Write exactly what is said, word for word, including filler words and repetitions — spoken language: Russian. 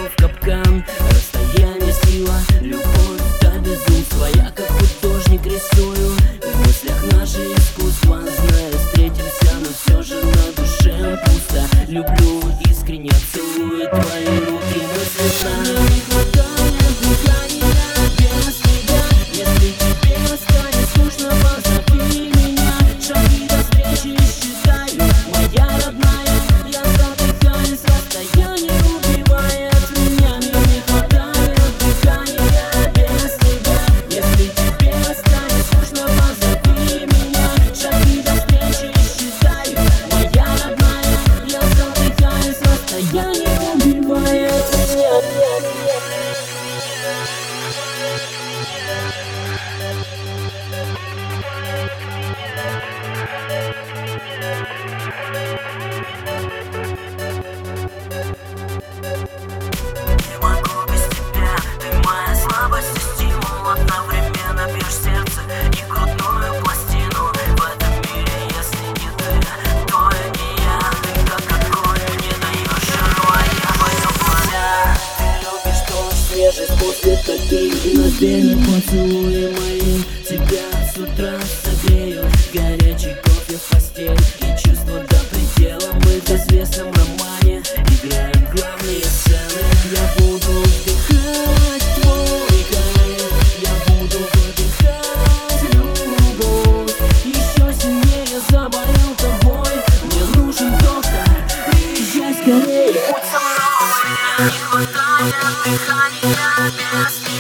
в капкан. Расстояние сила, любовь до безумства. Я как художник рисую в мыслях наше искусство. Знаю, встретимся, но все же на душе пусто. Люблю искренне, целую твои руки навсегда. Не хватает дыхания без тебя. Если тебе станет скучно, позови меня. Шаги до встречи считаю, моя родная. Я задыхаюсь, расстояние убивает меня. Мне не хватает дыхания без тебя. Если тебе станет скучно, позови меня. Шаги до встречи считаю, моя родная. Я задыхаюсь, расстояние убивает меня. Не могу без тебя, ты моя слабость и стимул. Одновременно бьешь сердце и грудную пластину. В этом мире, если не ты, то и не я. Ты как огонь, не даешь жару, а я твое пламя. Ты любишь дождь, свежесть после таких мгновений. Поцелуи мои тебя с утра согреют. Горячий кофе в постель и чувства до предела. Мы в известном романе играем главные сцены. Я буду вдыхать твой кайф, я буду выдыхать любовь. Еще сильнее заболел тобой. Мне нужен доктор, приезжай скорее. Будь со мной, не хватает дыхания без тебя.